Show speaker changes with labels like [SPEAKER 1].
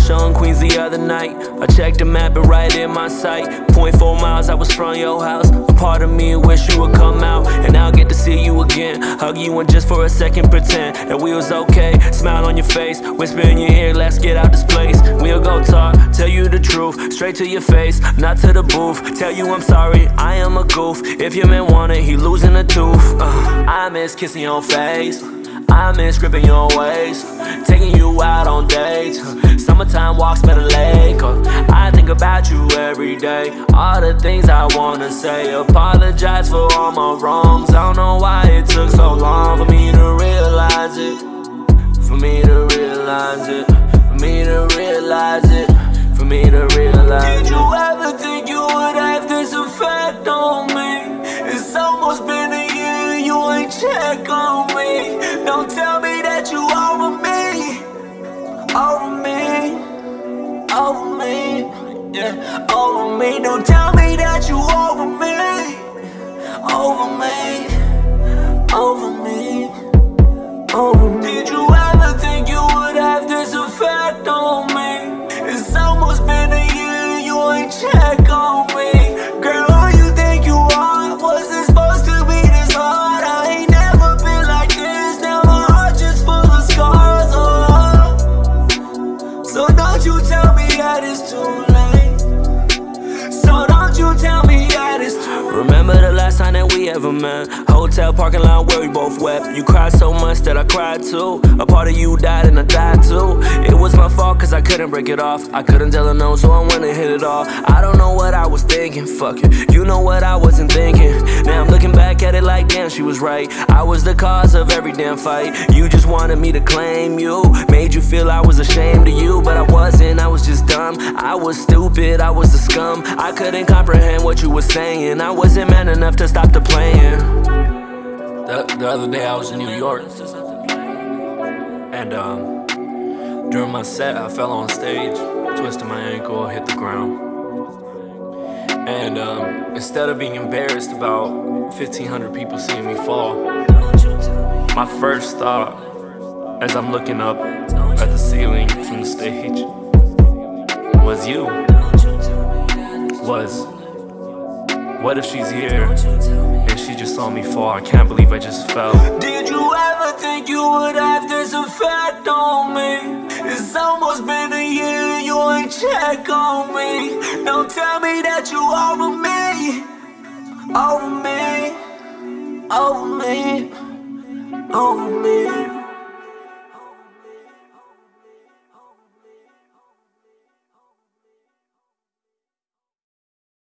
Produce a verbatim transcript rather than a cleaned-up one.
[SPEAKER 1] show in Queens the other night. I checked the map and right in my sight. Point four miles, I was from your house. A part of me wish you would come out, and I'll get to see you again. Hug you and just for a second pretend that we was okay. Smile on your face, whisper in your ear, let's get out this place. We'll go talk, tell you the truth, straight to your face, not to the booth. Tell you I'm sorry, I am a goof. If your man want it, he losing a tooth. uh, I miss kissing your face, I miss gripping your waist, taking you out on dates. Summertime walks by the lake. I think about you every day. All the things I wanna say. Apologize for all my wrongs. I don't know why it took so long for me to realize it. For me to realize it. For me to realize it. For me to realize it. Did you ever think you would have this effect on me? It's almost been a year, you ain't check on me. Don't tell me that you over me, over me, over me, yeah, over me. Don't tell me that you over me, over me, over me, over me. Did you ever think you would have this effect on me? It's almost been a year, you ain't check on me. Girl, who you think you are? Was it supposed to be this hard? I ain't never been like this, now my heart just full of scars. Oh, so don't you tell me that it's too late. So don't you tell me that it's too late. Remember the last time that we ever met? Hotel parking lot where we both wept. You cried so much that I cried too. A part of you died and I died too. It was my fault cause I couldn't break it off. I couldn't tell her no, so I went and hit it off. I don't know what I was thinking, fuck it. You know what I wasn't thinking. Now I'm looking back at it like damn, she was right. I was the cause of every damn fight. You just wanted me to claim you. Made you feel I was ashamed of you, but I wasn't, I was just dumb. I was stupid, I was the scum. I couldn't comprehend what you were saying. I wasn't man enough to stop the playing. The, the other day I was in New York, and um, during my set I fell on stage, twisted my ankle, hit the ground. And um, instead of being embarrassed about fifteen hundred people seeing me fall, my first thought as I'm looking up at the ceiling from the stage was you. Was, what if she's here and she just saw me fall? I can't believe I just fell. Did you ever think you would have this effect on me? It's almost been a year, you ain't check on me. Don't tell me that you over me, over me, over me, over me.